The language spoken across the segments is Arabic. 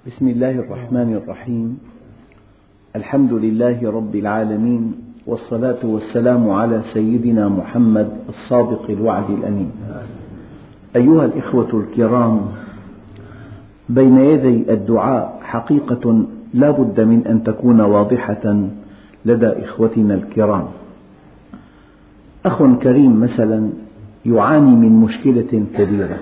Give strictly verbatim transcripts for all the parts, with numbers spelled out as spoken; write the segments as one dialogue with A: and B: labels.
A: بسم الله الرحمن الرحيم. الحمد لله رب العالمين، والصلاة والسلام على سيدنا محمد الصادق الوعد الأمين. أيها الإخوة الكرام، بين يدي الدعاء حقيقة لا بد من أن تكون واضحة لدى إخوتنا الكرام. أخ كريم مثلا يعاني من مشكلة كبيرة،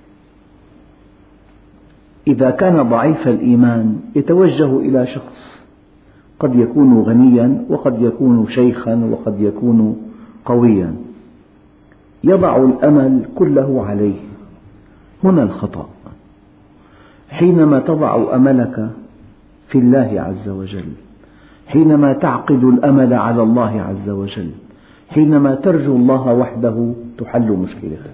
A: إذا كان ضعيف الإيمان يتوجه إلى شخص قد يكون غنيا وقد يكون شيخا وقد يكون قويا، يضع الأمل كله عليه. هنا الخطأ، حينما تضع أملك في الله عز وجل، حينما تعقد الأمل على الله عز وجل، حينما ترجو الله وحده تحل مشكلتك.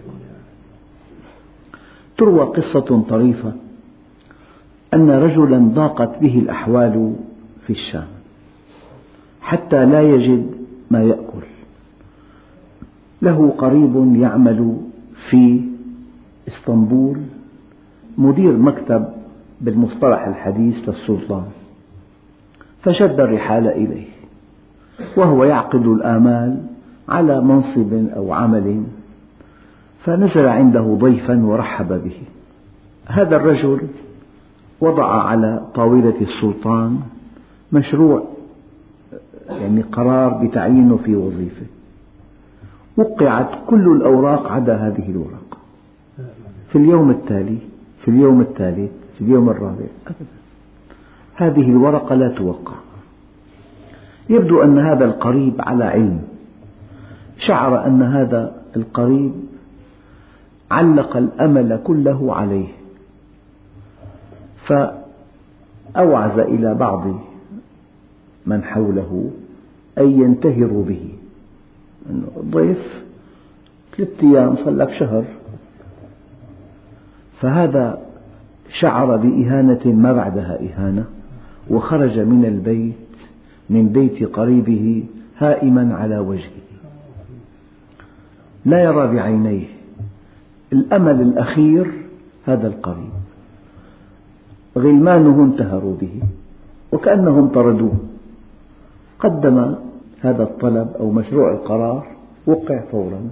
A: تروى قصة طريفة أن رجلا ضاقت به الأحوال في الشام حتى لا يجد ما يأكل. له قريب يعمل في إسطنبول مدير مكتب بالمصطلح الحديث للسلطان، فشد الرحال إليه وهو يعقد الآمال على منصب أو عمل، فنزل عنده ضيفا ورحب به. هذا الرجل وضع على طاولة السلطان مشروع، يعني قرار بتعيينه في وظيفة، وقعت كل الأوراق عدا هذه الورقة. في اليوم التالي، في اليوم الثالث، في اليوم الرابع، هذه الورقة لا توقع. يبدو أن هذا القريب على علم، شعر أن هذا القريب علق الأمل كله عليه، فأوعز إلى بعض من حوله أن ينتهروا به. الضيف ثلاثة أيام صار لك شهر، فهذا شعر بإهانة ما بعدها إهانة، وخرج من البيت من بيت قريبه هائما على وجهه لا يرى بعينيه. الأمل الأخير هذا القريب، غلمانه انتهروا به وكأنهم طردوه. قدم هذا الطلب أو مشروع القرار، وقع فورا.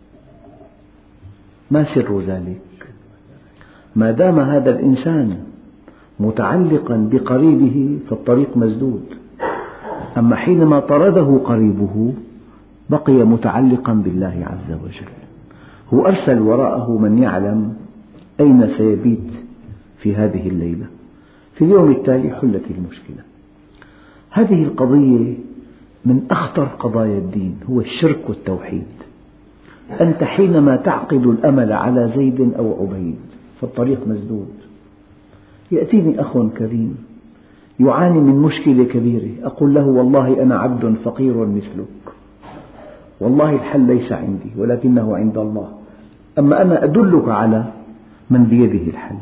A: ما سر ذلك؟ ما دام هذا الإنسان متعلقا بقريبه فالطريق مسدود، أما حينما طرده قريبه بقي متعلقا بالله عز وجل. هو أرسل وراءه من يعلم أين سيبيت في هذه الليلة. في اليوم التالي حلت المشكلة. هذه القضية من أخطر قضايا الدين، هو الشرك والتوحيد. أنت حينما تعقد الأمل على زيد أو عبيد فالطريق مسدود. يأتيني أخ كريم يعاني من مشكلة كبيرة، أقول له والله أنا عبد فقير مثلك، والله الحل ليس عندي ولكنه عند الله، أما أنا أدلك على من بيده الحل.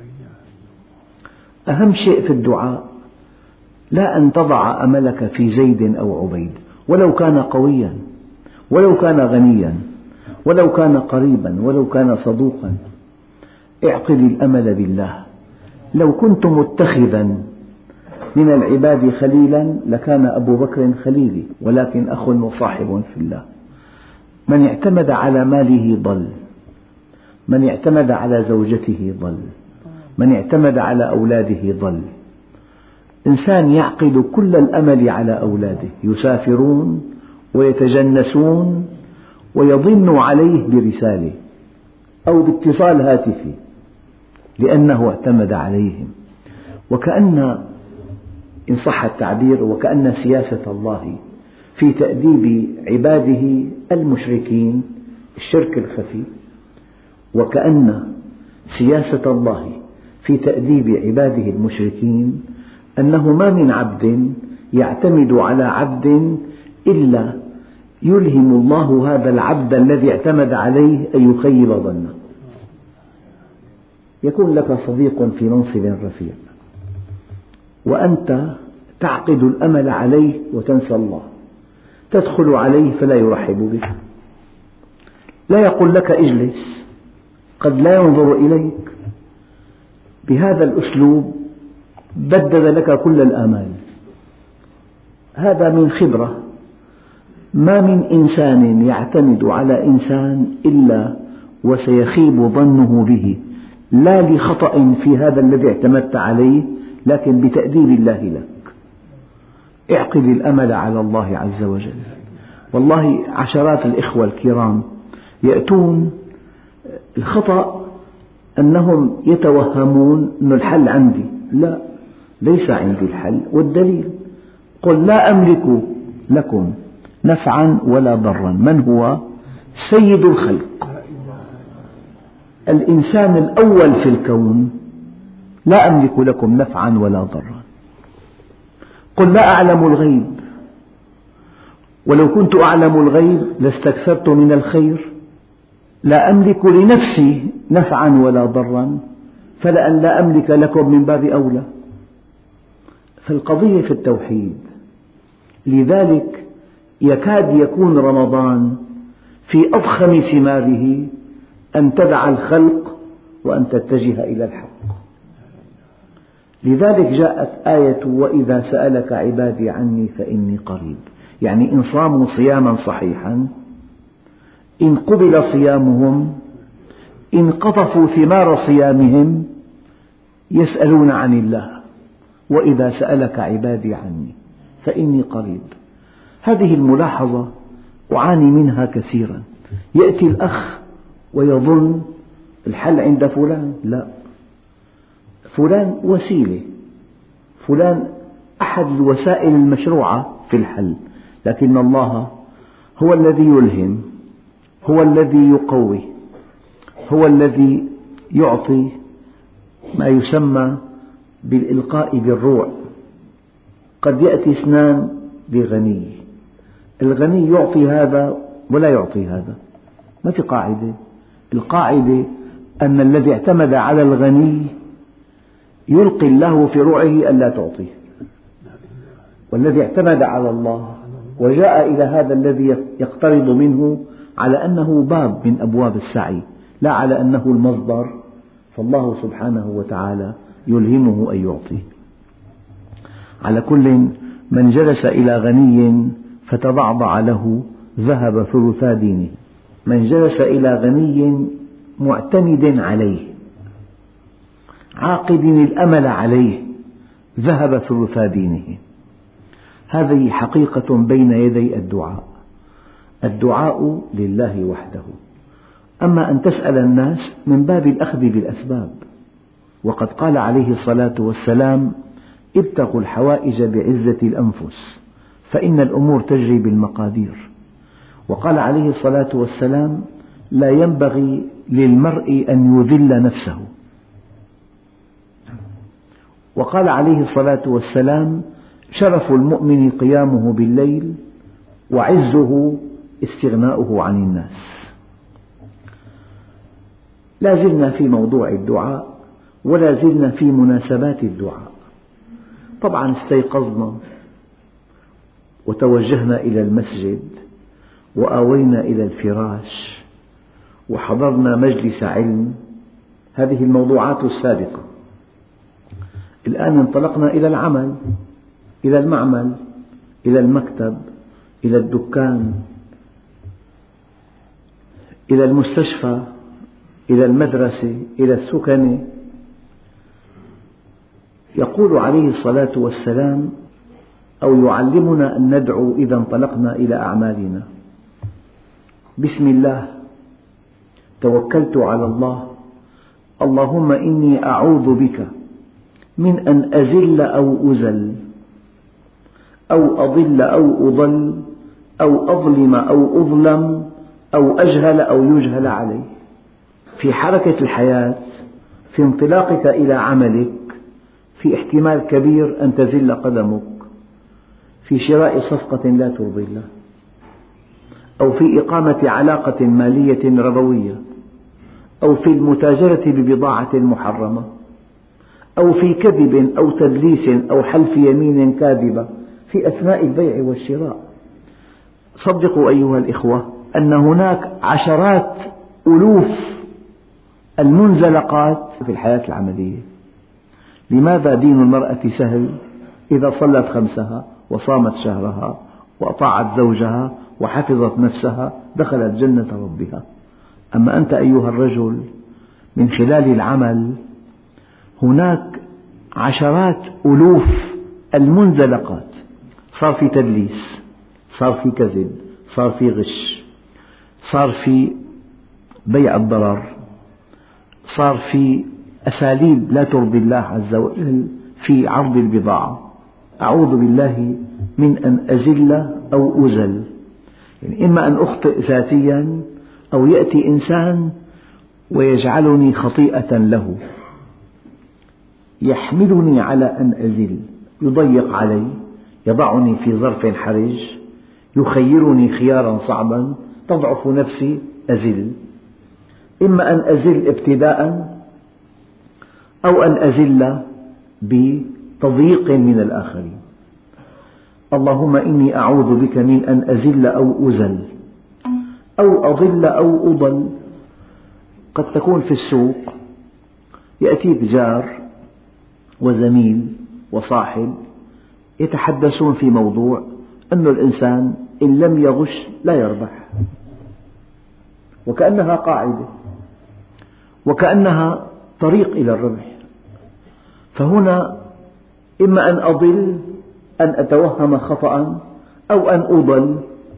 A: أهم شيء في الدعاء لا أن تضع أملك في زيد أو عبيد، ولو كان قويا، ولو كان غنيا، ولو كان قريبا، ولو كان صدوقا. اعقد الأمل بالله. لو كنت متخذا من العباد خليلا لكان أبو بكر خليلي، ولكن أخ وصاحب في الله. من اعتمد على ماله ضل، من اعتمد على زوجته ضل، من اعتمد على أولاده ضل. إنسان يعقد كل الأمل على أولاده، يسافرون ويتجنسون ويضن عليه برسالة أو باتصال هاتفي لأنه اعتمد عليهم. وكأن، إن صح التعبير، وكأن سياسة الله في تأديب عباده المشركين، الشرك الخفي، وكأن سياسة الله في تأديب عباده المشركين أنه ما من عبد يعتمد على عبد إلا يلهم الله هذا العبد الذي اعتمد عليه أن يخيب ظنه. يكون لك صديق في منصب رفيع وأنت تعقد الأمل عليه وتنسى الله، تدخل عليه فلا يرحب بك، لا يقول لك اجلس، قد لا ينظر إليك. بهذا الأسلوب بدد لك كل الآمال. هذا من خبرة. ما من إنسان يعتمد على إنسان إلا وسيخيب ظنه به، لا لخطأ في هذا الذي اعتمدت عليه، لكن بتأديب الله لك. اعقد الأمل على الله عز وجل. والله عشرات الإخوة الكرام يأتون الخطأ أنهم يتوهمون أن الحل عندي. لا، ليس عندي الحل، والدليل قل لا أملك لكم نفعا ولا ضرا. من هو سيد الخلق؟ الإنسان الأول في الكون. لا أملك لكم نفعا ولا ضرا. قل لا أعلم الغيب، ولو كنت أعلم الغيب لاستكثرت من الخير. لا أملك لنفسي نفعا ولا ضرا، فلأن لا أملك لكم من باب أولى. فالقضية في التوحيد. لذلك يكاد يكون رمضان في أضخم ثماره أن تدع الخلق وأن تتجه إلى الحق. لذلك جاءت آية وإذا سألك عبادي عني فإني قريب، يعني إن صاموا صياما صحيحا، إن قبل صيامهم، إن قطفوا ثمار صيامهم، يسألون عن الله. وإذا سألك عبادي عني فإني قريب. هذه الملاحظة أعاني منها كثيرا. يأتي الأخ ويظن الحل عند فلان. لا، فلان وسيلة، فلان أحد الوسائل المشروعة في الحل، لكن الله هو الذي يلهم، هو الذي يقوي، هو الذي يعطي ما يسمى بالإلقاء بالروع. قد يأتي اثنان لغني، الغني يعطي هذا ولا يعطي هذا، ما في قاعدة. القاعدة أن الذي اعتمد على الغني يلقي الله في روعه ألا تعطيه، والذي اعتمد على الله وجاء إلى هذا الذي يقترض منه على أنه باب من أبواب السعي، لا على أنه المصدر، فالله سبحانه وتعالى يلهمه أن يعطي. على كل، من جلس إلى غني فتضعضع له ذهب ثلثا دينه. من جلس إلى غني معتمد عليه عاقد الأمل عليه ذهب ثلثا دينه. هذه حقيقة بين يدي الدعاء. الدعاء لله وحده، أما أن تسأل الناس من باب الأخذ بالأسباب. وقد قال عليه الصلاة والسلام: ابتغوا الحوائج بعزة الأنفس فإن الأمور تجري بالمقادير. وقال عليه الصلاة والسلام: لا ينبغي للمرء أن يذل نفسه. وقال عليه الصلاة والسلام: شرف المؤمن قيامه بالليل وعزه استغناؤه عن الناس. لا زلنا في موضوع الدعاء، ولا زلنا في مناسبات الدعاء. طبعا استيقظنا وتوجهنا إلى المسجد وآوينا إلى الفراش وحضرنا مجلس علم، هذه الموضوعات السابقة. الآن انطلقنا إلى العمل، إلى المعمل، إلى المكتب، إلى الدكان، إلى المستشفى، إلى المدرسة، إلى السكن. يقول عليه الصلاة والسلام أو يعلمنا أن ندعو إذا انطلقنا إلى أعمالنا: بسم الله، توكلت على الله، اللهم إني أعوذ بك من أن أزل أو أزل أو أضل أو أضل أو أظلم أو أظلم أو أجهل أو يجهل علي. في حركة الحياة، في انطلاقك إلى عملك، في احتمال كبير أن تزل قدمك في شراء صفقة لا ترضي الله، أو في إقامة علاقة مالية ربوية، أو في المتاجرة ببضاعة محرمة، أو في كذب أو تدليس أو حلف يمين كاذبة في أثناء البيع والشراء. صدقوا أيها الإخوة أن هناك عشرات ألوف المنزلقات في الحياة العملية. لماذا دين المرأة سهل؟ إذا صلت خمسها وصامت شهرها وأطاعت زوجها وحفظت نفسها دخلت جنة ربها. أما أنت أيها الرجل من خلال العمل هناك عشرات ألوف المنزلقات، صار في تدليس، صار في كذب، صار في غش، صار في بيع الضرر، صار في أساليب لا ترضي الله عز وجل في عرض البضاعة. أعوذ بالله من أن أزل أو أزل، يعني إما أن أخطئ ذاتيا أو يأتي إنسان ويجعلني خطيئة له، يحملني على أن أزل، يضيق علي، يضعني في ظرف حرج، يخيرني خيارا صعبا، تضعف نفسي أزل. إما أن أزل ابتداء أو أن أزل بتضييق من الآخرين. اللهم إني أعوذ بك من أن أزل أو أزل أو أضل أو أضل. قد تكون في السوق يأتيك جار وزميل وصاحب يتحدثون في موضوع أن الإنسان إن لم يغش لا يربح، وكأنها قاعدة وكأنها طريق إلى الربح. فهنا إما أن أضل، أن أتوهم خطأ، أو أن أضل.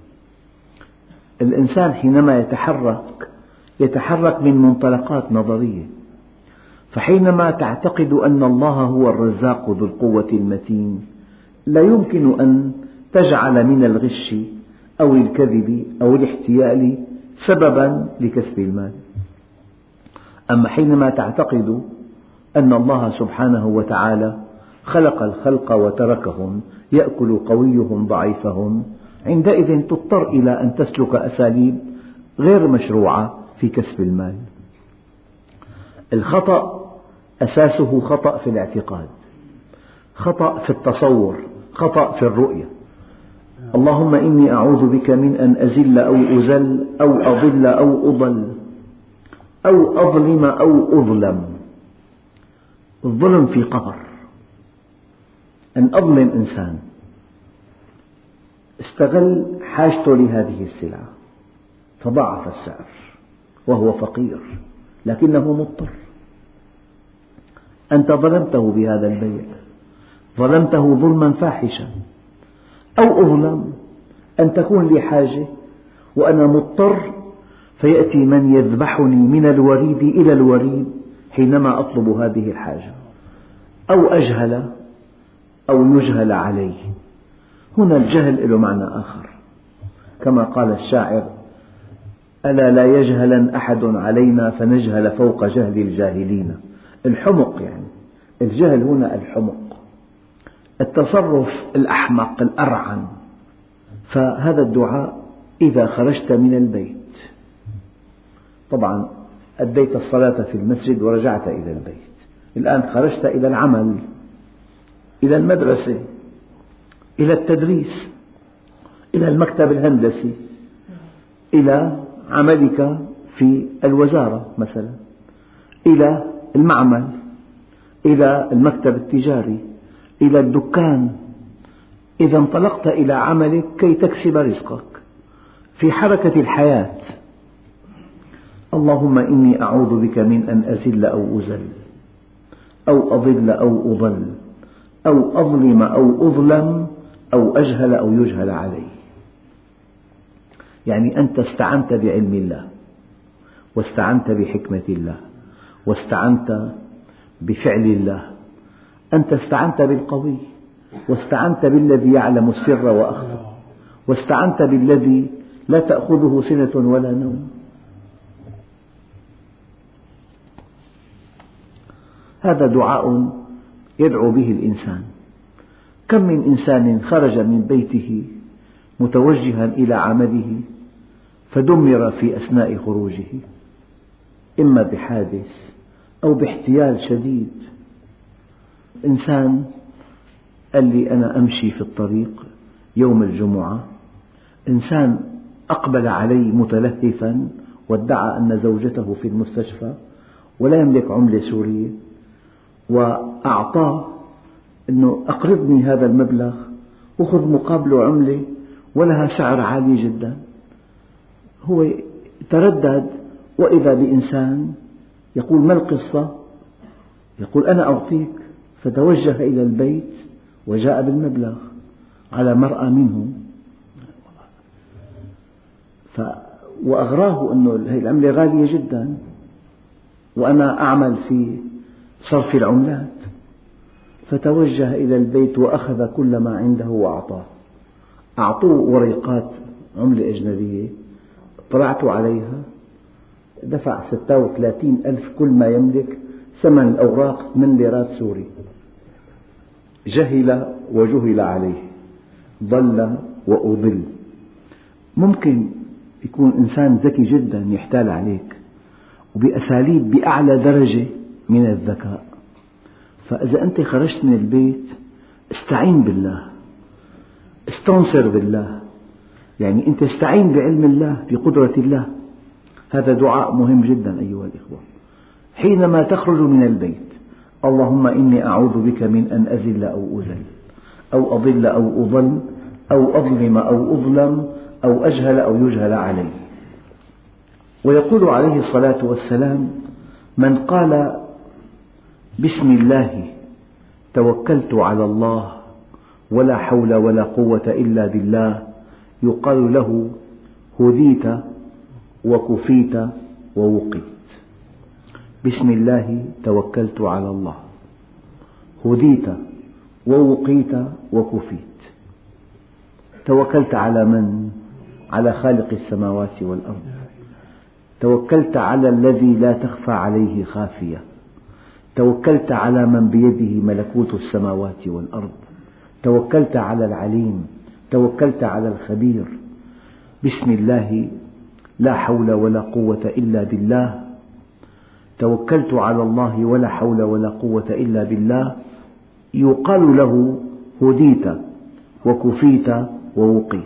A: الإنسان حينما يتحرك يتحرك من منطلقات نظرية، فحينما تعتقد أن الله هو الرزاق ذو القوة المتين لا يمكن أن تجعل من الغش أو الكذب أو الاحتيال سببا لكسب المال. أما حينما تعتقد أن الله سبحانه وتعالى خلق الخلق وتركهم يأكل قويهم ضعيفهم، عندئذ تضطر إلى أن تسلك أساليب غير مشروعة في كسب المال. الخطأ أساسه خطأ في الاعتقاد، خطأ في التصور، خطأ في الرؤية. اللهم إني أعوذ بك من أن أزل أو أزل أو أضل أو أضل أو أظلم أو أظلم. الظلم في قهر، أن أظلم إنسان استغل حاجته لهذه السلعة فضاعف السعر وهو فقير لكنه مضطر، أنت ظلمته بهذا البيع، ظلمته ظلما فاحشا. أو أظلم، أن تكون لي حاجة وأنا مضطر فيأتي من يذبحني من الوريد إلى الوريد حينما أطلب هذه الحاجة. أو أجهل أو يجهل علي. هنا الجهل له معنى آخر، كما قال الشاعر: ألا لا يجهلن أحد علينا فنجهل فوق جهل الجاهلين. الحمق، يعني الجهل هنا الحمق، التصرف الأحمق الأرعن. فهذا الدعاء إذا خرجت من البيت، طبعا أديت الصلاة في المسجد ورجعت إلى البيت، الآن خرجت إلى العمل، إلى المدرسة، إلى التدريس، إلى المكتب الهندسي، إلى عملك في الوزارة مثلا، إلى المعمل، إلى المكتب التجاري، إلى الدكان. إذا انطلقت إلى عملك كي تكسب رزقك في حركة الحياة. اللهم إني أعوذ بك من أن أزل أو أزل أو أضل أو أضل أو أظلم أو أظلم أو أجهل أو يجهل علي. يعني أنت استعنت بعلم الله، واستعنت بحكمة الله، واستعنت بفعل الله. أنت استعنت بالقوي، واستعنت بالذي يعلم السر وأخفى، واستعنت بالذي لا تأخذه سنة ولا نوم. هذا دعاء يدعو به الإنسان. كم من إنسان خرج من بيته متوجها إلى عمله فدمر في أثناء خروجه، إما بحادث أو باحتيال شديد. إنسان قال لي: أنا أمشي في الطريق يوم الجمعة، إنسان أقبل علي متلهفا وادعى أن زوجته في المستشفى ولا يملك عملة سورية، وأعطاه أنه أقرضني هذا المبلغ وخذ مقابله عملة ولها سعر عالي جدا. هو تردد، وإذا بإنسان يقول: ما القصة؟ يقول: أنا أعطيك. فتوجه إلى البيت وجاء بالمبلغ على مرأى منه، ف... وأغراه أنه هذه العملة غالية جدا وأنا أعمل في صرف العملات. فتوجه إلى البيت وأخذ كل ما عنده وأعطاه. أعطوه ورقات عملة أجنبية، طلعت عليها، دفع ستة وثلاثين ألف كل ما يملك، ثمن الأوراق من ليرات سوري. جهل وجهل عليه، ضل وأضل. ممكن يكون إنسان ذكي جدا يحتال عليك وبأساليب بأعلى درجة من الذكاء، فإذا أنت خرجت من البيت استعين بالله، استنصر بالله، يعني أنت استعين بعلم الله، بقدرة الله. هذا دعاء مهم جدا أيها الإخوة. حينما تخرج من البيت: اللهم إني أعوذ بك من أن أذل أو أذل أو أضل أو أضل أو أظلم أو أظلم أو أجهل أو يجهل علي. ويقول عليه الصلاة والسلام: من قال بسم الله توكلت على الله ولا حول ولا قوة إلا بالله يقال له هديت وكفيت ووقيت. بسم الله توكلت على الله، هديت ووقيت وكفيت. توكلت على من؟ على خالق السماوات والأرض. توكلت على الذي لا تخفى عليه خافية. توكلت على من بيده ملكوت السماوات والأرض. توكلت على العليم. توكلت على الخبير. بسم الله لا حول ولا قوة إلا بالله. توكلت على الله ولا حول ولا قوة إلا بالله يقال له هديت وكفيت ووقيت.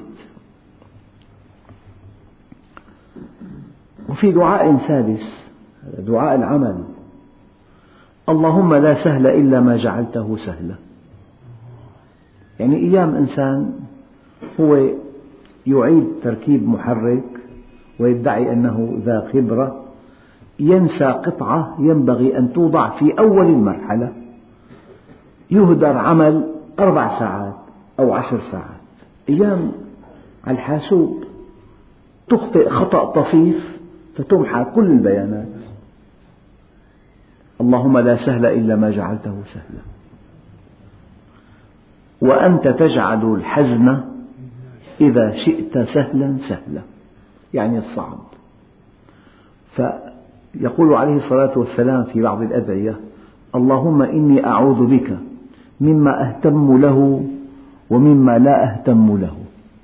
A: وفي دعاء سادس، دعاء العمل: اللهم لا سهل إلا ما جعلته سهلا. يعني أيام إنسان هو يعيد تركيب محرك ويدعي أنه ذا خبرة، ينسى قطعة ينبغي أن توضع في أول المرحلة، يهدر عمل أربع ساعات أو عشر ساعات. أيام على الحاسوب تخطئ خطأ طفيف فتمحى كل البيانات. اللهم لا سهل إلا ما جعلته سهلا، وأنت تجعل الحزن إذا شئت سهلا سهلا، يعني الصعب. فيقول عليه الصلاة والسلام في بعض الأدعية: اللهم إني أعوذ بك مما أهتم له ومما لا أهتم له.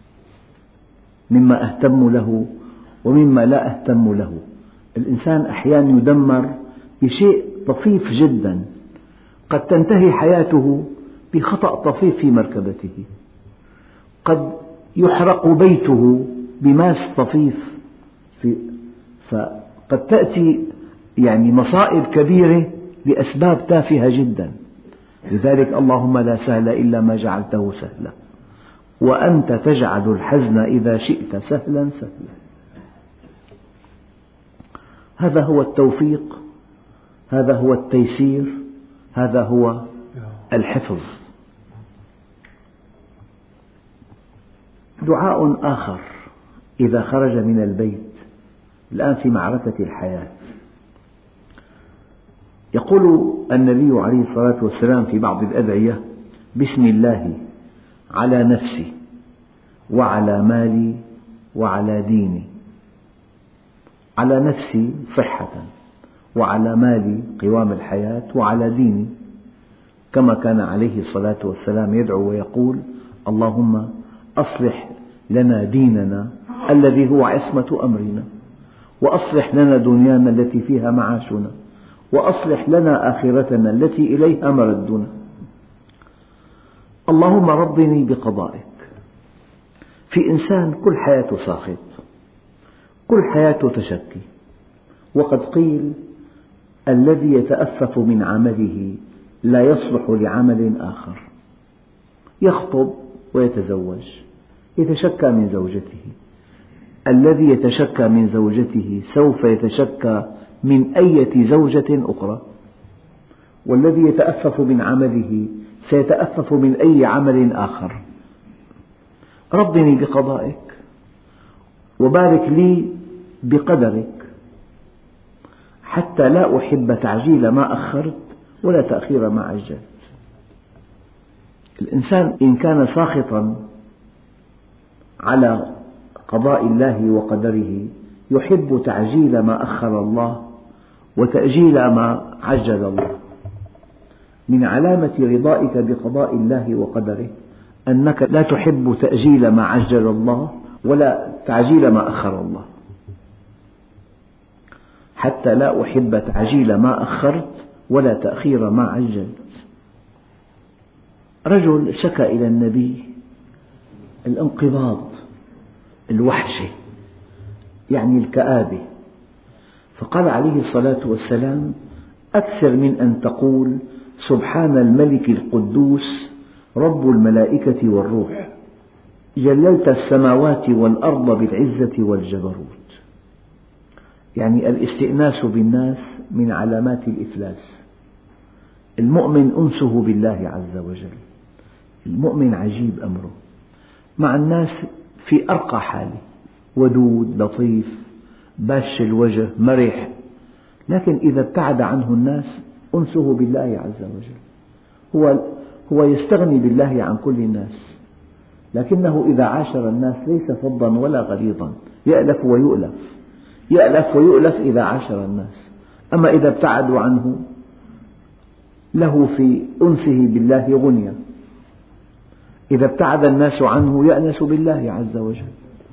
A: مما أهتم له ومما لا أهتم له. الإنسان أحيانا يدمر بشيء طفيف جدا، قد تنتهي حياته بخطأ طفيف في مركبته، قد يحرق بيته بماس طفيف، في فقد تأتي يعني مصائب كبيرة لأسباب تافهة جدا. لذلك اللهم لا سهل إلا ما جعلته سهلا، وأنت تجعل الحزن إذا شئت سهلا سهلا. هذا هو التوفيق، هذا هو التيسير، هذا هو الحفظ. دعاء آخر إذا خرج من البيت الآن في معركة الحياة، يقول النبي عليه الصلاة والسلام في بعض الأدعية: بسم الله على نفسي وعلى مالي وعلى ديني. على نفسي صحة، وعلى مالي قوام الحياة، وعلى ديني، كما كان عليه الصلاة والسلام يدعو ويقول: اللهم أصلح لنا ديننا الذي هو عصمة أمرنا، وأصلح لنا دنيانا التي فيها معاشنا، وأصلح لنا آخرتنا التي إليها مردنا. اللهم رضني بقضائك. في إنسان كل حياته ساخط، كل حياته تشكي، وقد قيل: الذي يتأفف من عمله لا يصلح لعمل آخر، يخطب ويتزوج، يتشكى من زوجته. الذي يتشكى من زوجته سوف يتشكى من أية زوجة أخرى، والذي يتأفف من عمله سيتأفف من أي عمل آخر. رضني بقضائك وبارك لي بقدرك، حتى لا أحب تعجيل ما أخرت ولا تأخير ما عجلت. الإنسان إن كان ساخطا على قضاء الله وقدره يحب تعجيل ما أخر الله وتأجيل ما عجل الله. من علامة رضائك بقضاء الله وقدره أنك لا تحب تأجيل ما عجل الله ولا تعجيل ما أخر الله. حتى لا أحب تعجيل ما أخرت ولا تأخير ما عجلت. رجل شكى إلى النبي الانقباض، الوحشة، يعني الكآبة، فقال عليه الصلاة والسلام: أكثر من أن تقول سبحان الملك القدوس رب الملائكة والروح، جللت السماوات والأرض بالعزة والجبروت. يعني الاستئناس بالناس من علامات الإفلاس. المؤمن أنسه بالله عز وجل. المؤمن عجيب أمره، مع الناس في أرقى حاله، ودود لطيف باش الوجه مرح، لكن إذا ابتعد عنه الناس أنسه بالله عز وجل. هو هو يستغني بالله عن كل الناس، لكنه إذا عاشر الناس ليس فظا ولا غليظا، يألف ويؤلف، يألف ويؤلف إذا عاشر الناس. أما إذا ابتعدوا عنه له في أنسه بالله غنية. إذا ابتعد الناس عنه يأنس بالله عز وجل.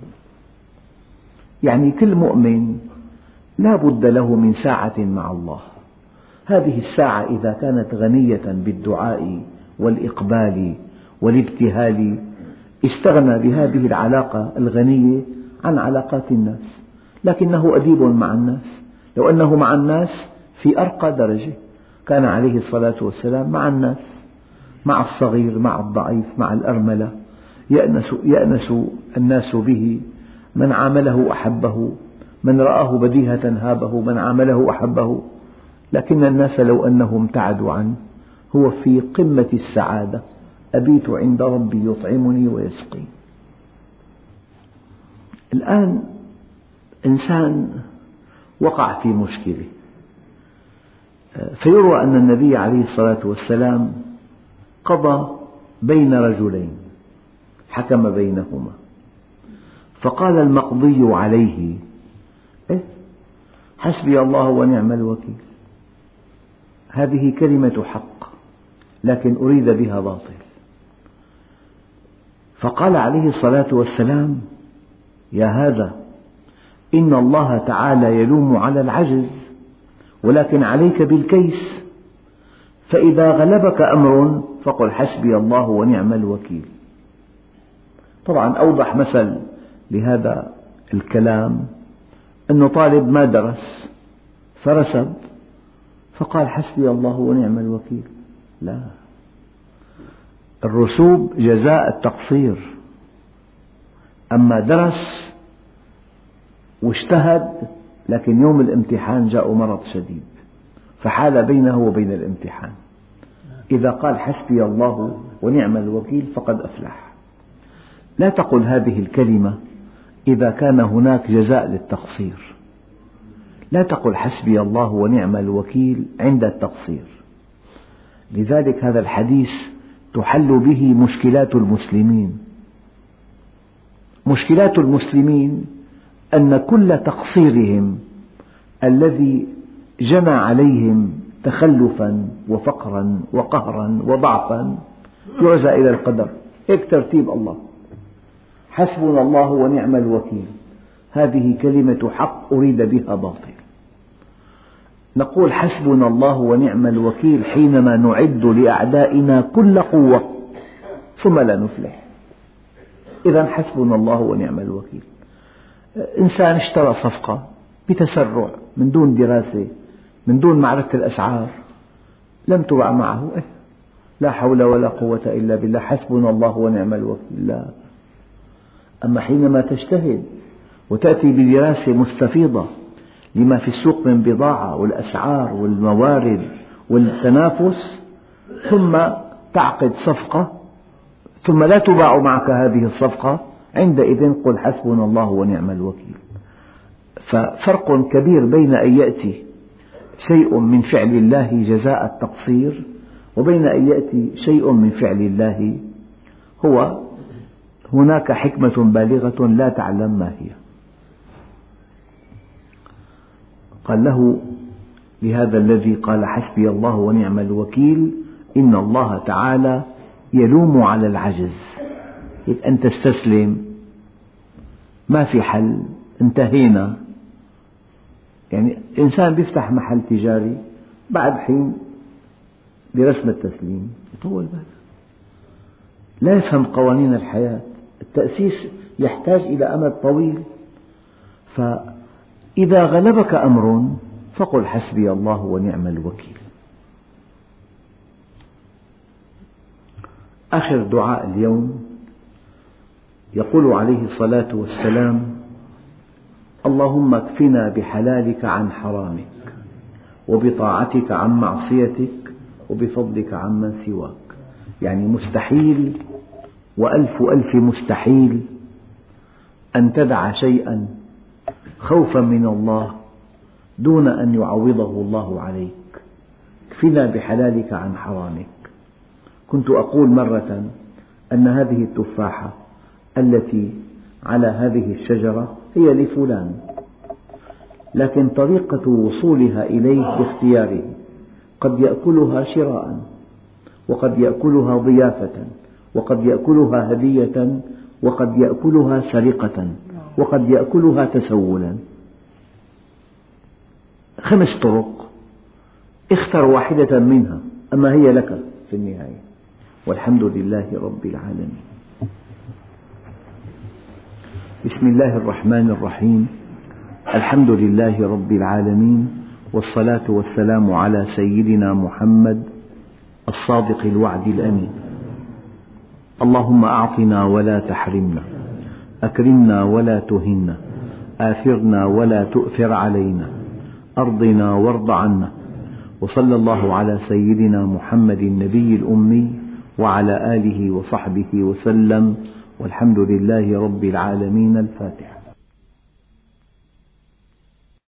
A: يعني كل مؤمن لا بد له من ساعة مع الله. هذه الساعة إذا كانت غنية بالدعاء والإقبال والابتهال استغنى بهذه العلاقة الغنية عن علاقات الناس، لكنه أديب مع الناس. لو أنه مع الناس في أرقى درجة، كان عليه الصلاة والسلام مع الناس، مع الصغير، مع الضعيف، مع الأرملة، يأنس, يأنس الناس به. من عامله أحبه، من رآه بديهة هابه، من عامله أحبه. لكن الناس لو أنهم ابتعدوا عنه هو في قمة السعادة: أبيت عند ربي يطعمني ويسقي. الآن إنسان وقع في مشكلة، فيروى أن النبي عليه الصلاة والسلام قضى بين رجلين، حكم بينهما، فقال المقضي عليه: إيه؟ حسبي الله ونعم الوكيل. هذه كلمة حق، لكن أريد بها باطل. فقال عليه الصلاة والسلام: يا هذا، إن الله تعالى يلوم على العجز، ولكن عليك بالكيس، فإذا غلبك أمر فقل حسبي الله ونعم الوكيل. طبعا أوضح مثل لهذا الكلام أنه طالب ما درس فرسب فقال حسبي الله ونعم الوكيل. لا، الرسوب جزاء التقصير. أما درس واجتهد لكن يوم الامتحان جاء مرض شديد فحال بينه وبين الامتحان، إذا قال حسبي الله ونعم الوكيل فقد أفلح. لا تقل هذه الكلمة إذا كان هناك جزاء للتقصير. لا تقل حسبي الله ونعم الوكيل عند التقصير. لذلك هذا الحديث تحل به مشكلات المسلمين. مشكلات المسلمين أن كل تقصيرهم الذي جنى عليهم تخلفا وفقرا وقهرا وضعفا يعزى إلى القدر. هيك ترتيب الله: حسبنا الله ونعم الوكيل. هذه كلمة حق أريد بها باطل. نقول حسبنا الله ونعم الوكيل حينما نعد لأعدائنا كل قوة ثم لا نفلح. إذا حسبنا الله ونعم الوكيل. إنسان اشترى صفقة بتسرع من دون دراسة، من دون معرفة الأسعار، لم تبع معه إيه؟ لا حول ولا قوة إلا بالله، حسبنا الله ونعم الوكيل. لا. أما حينما تجتهد وتأتي بدراسة مستفيضة لما في السوق من بضاعة والأسعار والموارد والتنافس، ثم تعقد صفقة ثم لا تباع معك هذه الصفقة، عندئذ قل حسبنا الله ونعم الوكيل. ففرق كبير بين أن يأتي شيء من فعل الله جزاء التقصير وبين أن يأتي شيء من فعل الله هو هناك حكمة بالغة لا تعلم ما هي. قال له لهذا الذي قال حسبي الله ونعم الوكيل: إن الله تعالى يلوم على العجز، أن تستسلم ما في حل، انتهينا. يعني إنسان بيفتح محل تجاري بعد حين برسم التسليم يطول باله، لا يفهم قوانين الحياة. التأسيس يحتاج إلى أمد طويل. فإذا غلبك أمر فقل حسبي الله ونعم الوكيل. آخر دعاء اليوم يقول عليه الصلاة والسلام: اللهم اكفنا بحلالك عن حرامك، وبطاعتك عن معصيتك، وبفضلك عمن سواك. يعني مستحيل وألف ألف مستحيل أن تدع شيئا خوفا من الله دون أن يعوضه الله عليك. اكفنا بحلالك عن حرامك. كنت أقول مرة أن هذه التفاحة التي على هذه الشجرة هي لفلان، لكن طريقة وصولها إليه باختياره، قد يأكلها شراء، وقد يأكلها ضيافة، وقد يأكلها هدية، وقد يأكلها سرقة، وقد يأكلها تسولا. خمس طرق، اختر واحدة منها، أما هي لك في النهاية. والحمد لله رب العالمين. بسم الله الرحمن الرحيم. الحمد لله رب العالمين، والصلاة والسلام على سيدنا محمد الصادق الوعد الأمين. اللهم أعطنا ولا تحرمنا، أكرمنا ولا تهنا، آثرنا ولا تؤثر علينا، أرضنا وارض عنا. وصلى الله على سيدنا محمد النبي الأمي وعلى آله وصحبه وسلم، والحمد لله رب العالمين. الفاتحة.